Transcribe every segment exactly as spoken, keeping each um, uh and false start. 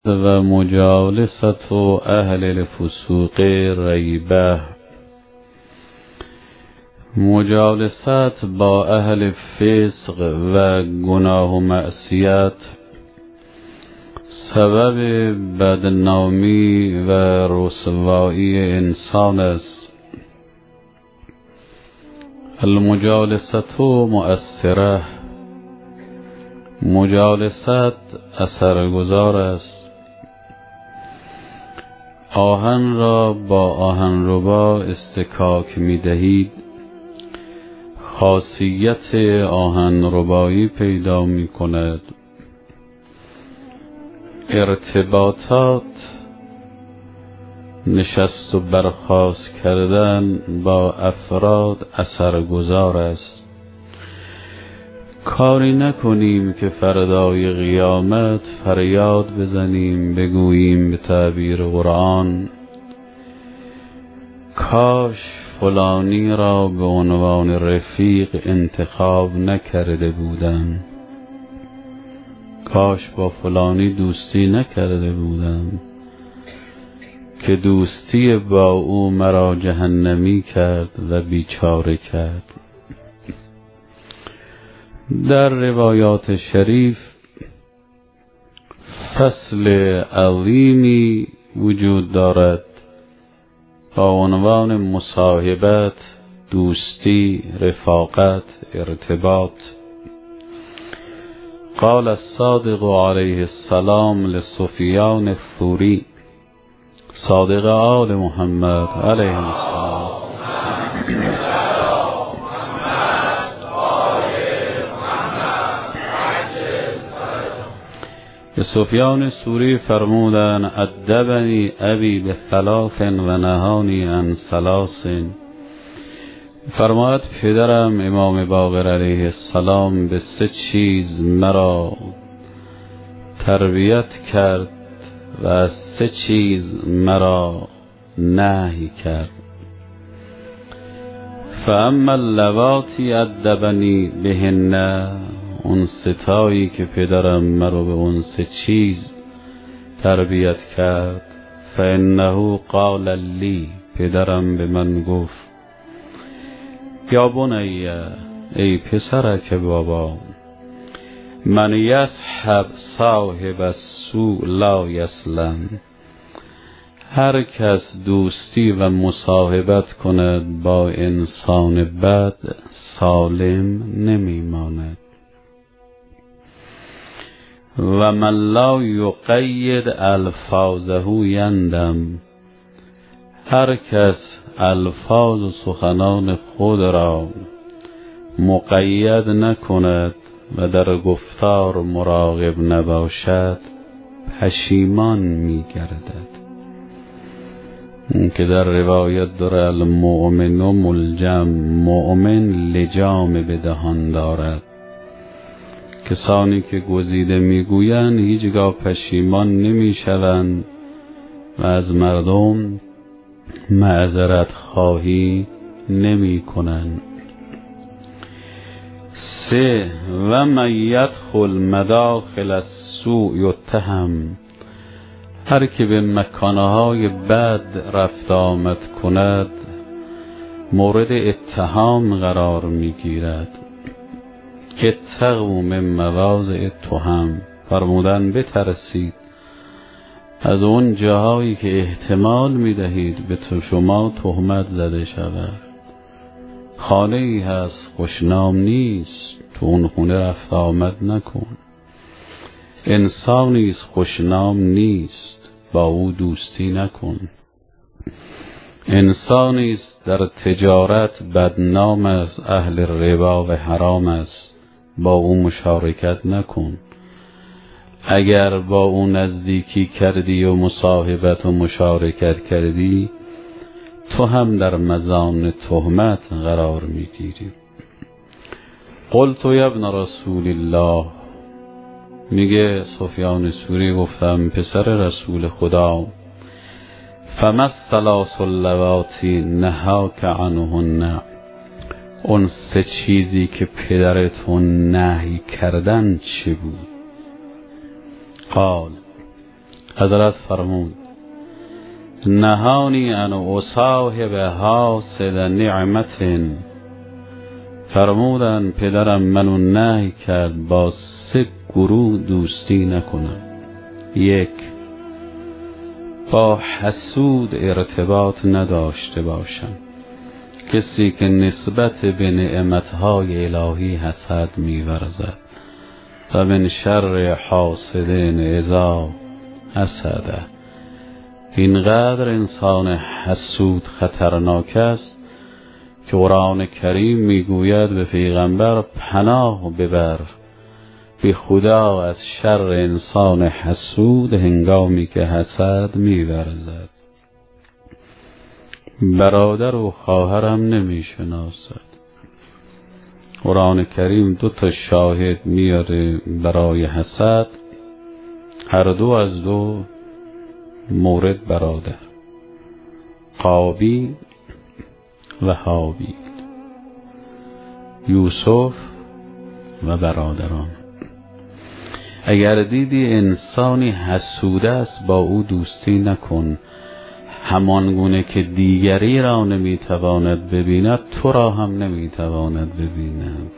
و مجالست و اهل الفسوق ریبه. مجالست با اهل فسق و گناه و معصیت سبب بدنامی و رسوایی انسان است. المجالست مؤثره، مجالست اثرگذار است. آهن را با آهنربا استکاک می دهید، خاصیت آهنربایی پیدا می کند. ارتباطات، نشست و برخاست کردن با افراد اثرگذار است. کاری نکنیم که فردای قیامت فریاد بزنیم بگوییم به تعبیر قرآن کاش فلانی را به عنوان رفیق انتخاب نکرده بودم، کاش با فلانی دوستی نکرده بودم که دوستی با او مرا جهنمی کرد و بیچاره کرد. در روایات شریف فصل عظیمی وجود دارد با عنوان مصاحبت، دوستی، رفاقت، ارتباط. قال الصادق علیه السلام لسفیان الثوری، صادق آل محمد علیه السلام، که سفیان ثوری فرمودن ادبنی ابی به ثلاث و نهانی عن ثلاث. فرماید پدرم امام باقر علیه السلام به سه چیز مرا تربیت کرد و از سه چیز مرا نهی کرد. فاما اللواتی ادبنی بهن، اون ستایی که پدرم مرا به اون سه چیز تربیت کرد، فانه قال لی، پدرم به من گفت یا بنیه، ای پسرک بابا، من یصحب صاحب السوء لا یسلم، هر کس دوستی و مصاحبت کند با انسان بد سالم نمیماند. و من لا یقید الفاظه یندم، هر کس الفاظ و سخنان خود را مقید نکند و در گفتار مراقب نباشد پشیمان می گردد. که در روایت داره المؤمن ملجم، مؤمن لجام به دهان دارد. کسانی که گزیده میگویند هیچگاه پشیمان نمیشوند و از مردم معذرت خواهی نمی کنند. سه و من یدخل مداخل السوء یتهم، هر که به مکانهای بد رفت آمد کند مورد اتهام قرار میگیرد. که اتقوا من مواضع التهم، فرمودن بترسید از اون جاهایی که احتمال میدهید به تو شما تهمت زده شود. خانه ای هست خوشنام نیست، تو اون خونه رفت آمد نکن. انسانی است خوشنام نیست، با او دوستی نکن. انسانی است در تجارت بدنام از اهل ربا و حرام است، با او مشارکت نکن. اگر با او نزدیکی کردی و مصاحبت و مشارکت کردی تو هم در مزان تهمت قرار میگیری. قلت یا ابن رسول الله، میگه سفیان ثوری گفتم پسر رسول خدا، فما الثلاث اللواتی نهاک عنهن، اون سه چیزی که پدرتون نهی کردن چه بود؟ قال حضرت فرمود نهانی ان اصاحب حاسد نعمت، فرمودن پدرم منو نهی کرد با سه گروه دوستی نکنم. یک، با حسود ارتباط نداشته باشم، کسی که نسبت به نعمتهای الهی حسد می‌ورزد. و من شر حاسد اذا حسد، اینقدر انسان حسود خطرناک است که قرآن کریم میگوید به پیغمبر پناه ببر به خدا از شر انسان حسود هنگامی که حسد می‌ورزد. برادر و خواهرم نمیشناسد. قرآن کریم دو تا شاهد میاره برای حسد، هر دو از دو مورد برادر، قابیل و حابیل، یوسف و برادران. اگر دیدی انسانی حسود است با او دوستی نکن، همان گونه که دیگری را نمیتواند ببیند تو را هم نمیتواند ببیند.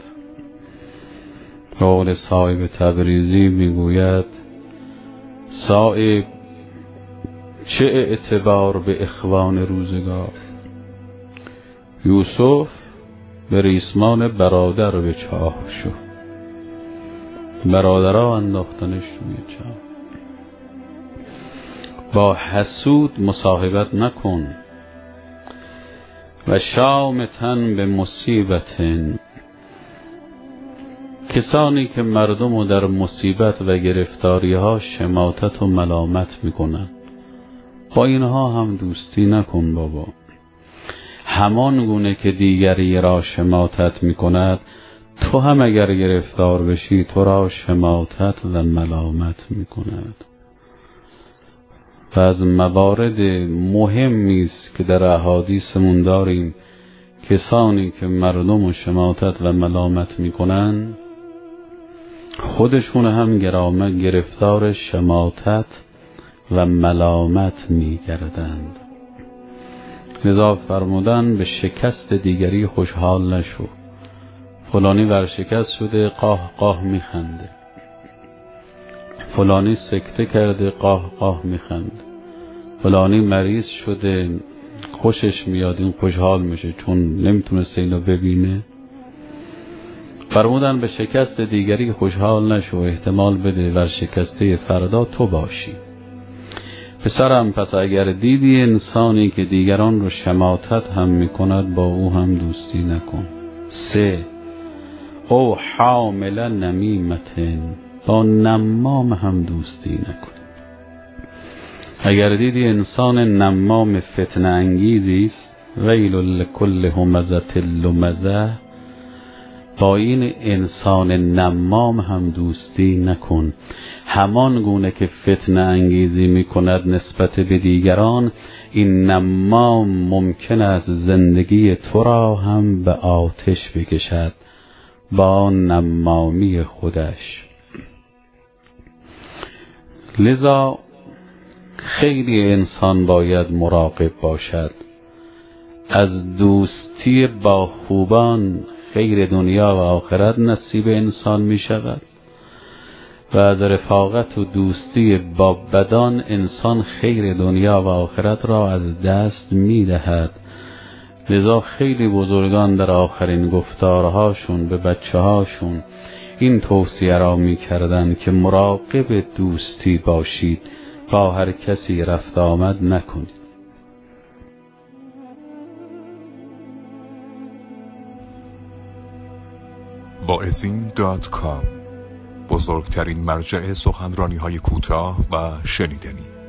قول صاحب تبریزی میگوید صاحب چه اعتبار به اخوان روزگار، یوسف به ریسمان برادر به چاه شد، برادرها انداختنش توی چاه. با حسود مصاحبت نکن. و شامتن به مصیبتن، کسانی که مردم رو در مصیبت و گرفتاری ها شماتت و ملامت میکنن، با اینها هم دوستی نکن بابا. همان گونه که دیگری را شماتت میکند تو هم اگر گرفتار بشی تو را شماتت و ملامت میکند. و از موارد مهمی است که در احادیثمون داریم، کسانی که مردم و شماتت و ملامت میکنن خودشون هم گرامه گرفتار شماتت و ملامت میگردند. لذا فرمودن به شکست دیگری خوشحال نشو. فلانی ورشکست شده قاه قاه میخنده، فلانی سکته کرده قاه قاه میخنده، فلانی مریض شده خوشش میاد، این خوشحال میشه چون نمیتونسته اینو ببینه. فرمودن به شکست دیگری خوشحال نشو، احتمال بده ورشکسته فردا تو باشی. پسرم پس اگر دیدی انسانی که دیگران رو شماتت هم میکند با او هم دوستی نکن. سه، او حامل نمیمتن، با نمام هم دوستی نکن. اگر دیدی انسان نمام فتنه انگیزی است، ویل لکل همزة لمزة، با این انسان نمام هم دوستی نکن. همان گونه که فتنه انگیزی میکند نسبت به دیگران، این نمام ممکن است زندگی تو را هم به آتش بکشد با نمامی خودش. لذا خیلی انسان باید مراقب باشد. از دوستی با خوبان خیر دنیا و آخرت نصیب انسان می شود و از رفاقت و دوستی با بدان انسان خیر دنیا و آخرت را از دست می دهد. لذا خیلی بزرگان در آخرین گفتارهاشون به بچه هاشون این توصیه را می کردن که مراقب دوستی باشید، با هر کسی رفت آمد نکنید. واعظین دات کام، بزرگترین مرجع سخنرانی های کوتاه و شنیدنی.